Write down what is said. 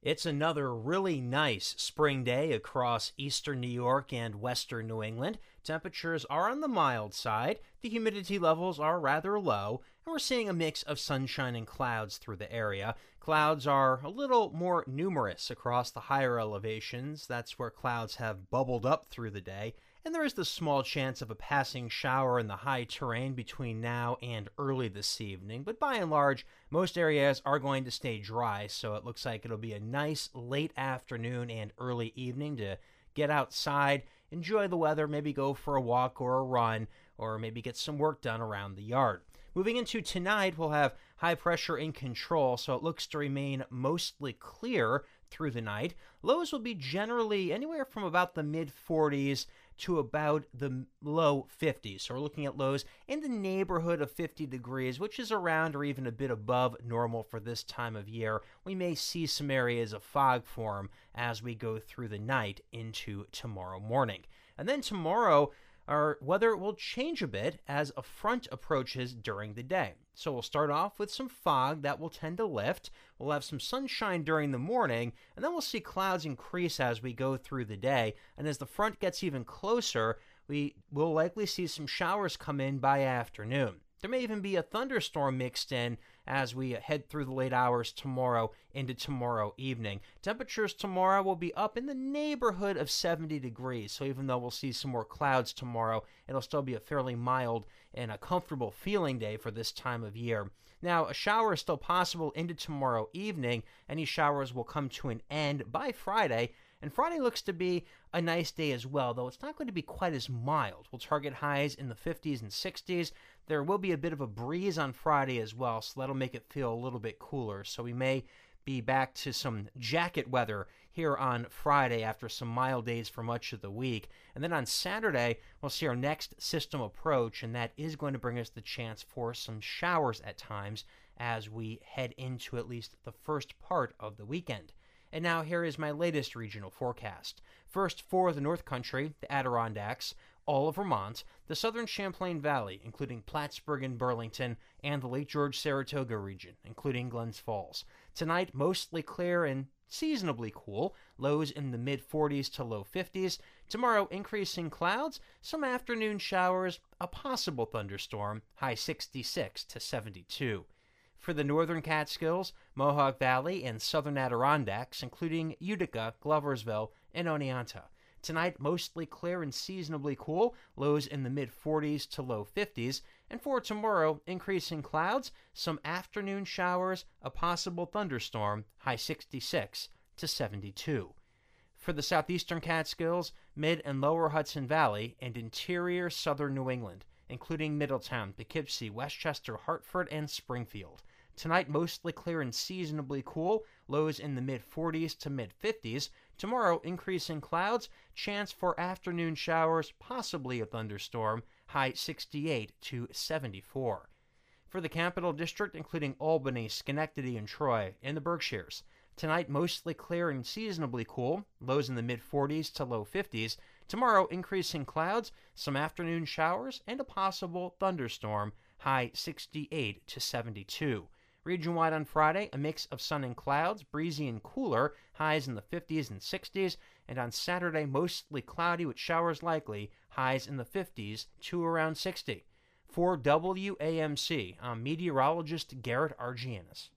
It's another really nice spring day across eastern New York and western New England. Temperatures are on the mild side, the humidity levels are rather low, and we're seeing a mix of sunshine and clouds through the area. Clouds are a little more numerous across the higher elevations. That's where clouds have bubbled up through the day. And there is the small chance of a passing shower in the high terrain between now and early this evening. But by and large, most areas are going to stay dry, so it looks like it'll be a nice late afternoon and early evening to get outside, enjoy the weather, maybe go for a walk or a run, or maybe get some work done around the yard. Moving into tonight, we'll have high pressure in control, so it looks to remain mostly clear through the night. Lows will be generally anywhere from about the mid 40s to about the low 50s. So we're looking at lows in the neighborhood of 50 degrees, which is around or even a bit above normal for this time of year. We may see some areas of fog form as we go through the night into tomorrow morning. And then tomorrow, our weather will change a bit as a front approaches during the day. So we'll start off with some fog that will tend to lift. We'll have some sunshine during the morning, and then we'll see clouds increase as we go through the day. And as the front gets even closer, we will likely see some showers come in by afternoon. There may even be a thunderstorm mixed in as we head through the late hours tomorrow into tomorrow evening. Temperatures tomorrow will be up in the neighborhood of 70 degrees, so even though we'll see some more clouds tomorrow, it'll still be a fairly mild and a comfortable feeling day for this time of year. Now, a shower is still possible into tomorrow evening. Any showers will come to an end by Friday, and Friday looks to be a nice day as well, though it's not going to be quite as mild. We'll target highs in the 50s and 60s. There will be a bit of a breeze on Friday as well, so that'll make it feel a little bit cooler. So we may be back to some jacket weather here on Friday after some mild days for much of the week. And then on Saturday, we'll see our next system approach, and that is going to bring us the chance for some showers at times as we head into at least the first part of the weekend. And now here is my latest regional forecast. First, for the North Country, the Adirondacks, all of Vermont, the southern Champlain Valley, including Plattsburgh and Burlington, and the Lake George-Saratoga region, including Glens Falls. Tonight, mostly clear and seasonably cool, lows in the mid-40s to low 50s. Tomorrow, increasing clouds, some afternoon showers, a possible thunderstorm, high 66 to 72. For the northern Catskills, Mohawk Valley, and southern Adirondacks, including Utica, Gloversville, and Oneonta. Tonight, mostly clear and seasonably cool, lows in the mid-40s to low 50s. And for tomorrow, increasing clouds, some afternoon showers, a possible thunderstorm, high 66 to 72. For the southeastern Catskills, mid and lower Hudson Valley, and interior southern New England, including Middletown, Poughkeepsie, Westchester, Hartford, and Springfield. Tonight, mostly clear and seasonably cool, lows in the mid-40s to mid-50s. Tomorrow, increasing clouds, chance for afternoon showers, possibly a thunderstorm, high 68 to 74. For the Capital District, including Albany, Schenectady, and Troy, and the Berkshires. Tonight, mostly clear and seasonably cool, lows in the mid-40s to low 50s. Tomorrow, increasing clouds, some afternoon showers, and a possible thunderstorm, high 68 to 72. Region-wide on Friday, a mix of sun and clouds, breezy and cooler, highs in the 50s and 60s, and on Saturday, mostly cloudy with showers likely, highs in the 50s to around 60. For WAMC, I'm meteorologist Garrett Argianis.